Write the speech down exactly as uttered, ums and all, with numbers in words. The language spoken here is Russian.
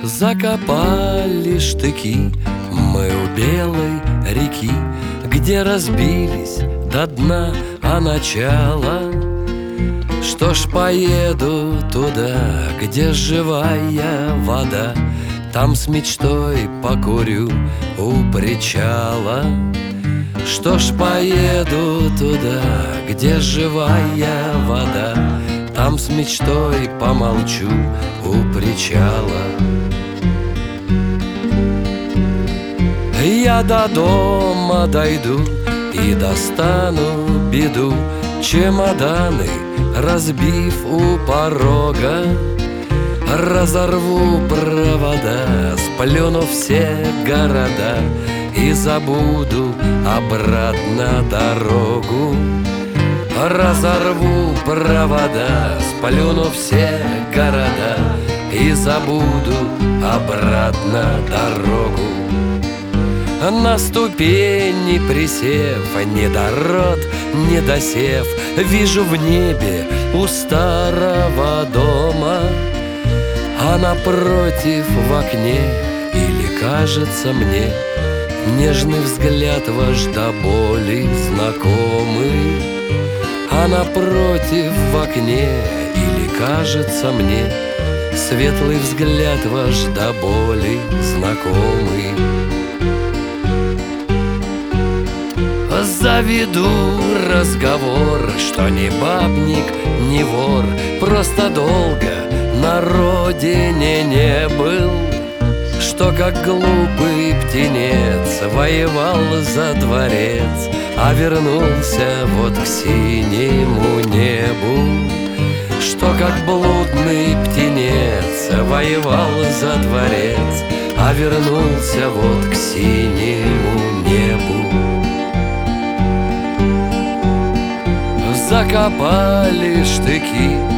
Закопали штыки мы у белой реки, где разбились до дна, а начало. Что ж, поеду туда, где живая вода, там с мечтой покурю у причала. Что ж, поеду туда, где живая вода, там с мечтой помолчу у причала. Я до дома дойду и достану беду, чемоданы разбив у порога. Разорву провода, сплюну все города и забуду обратно дорогу. Разорву провода, сплюну все города и забуду обратно дорогу. На ступени присев, не до рот, не досев, вижу в небе у старого дома, а напротив в окне, или кажется мне, нежный взгляд ваш до боли знакомый. А напротив в окне, или кажется мне, светлый взгляд ваш до боли знакомый. Заведу разговор, что ни бабник, ни вор, просто долго на родине не был, что как глупый птенец воевал за дворец, а вернулся вот к синему небу. Что как блудный птенец воевал за дворец, а вернулся вот к синему небу. Закопали штыки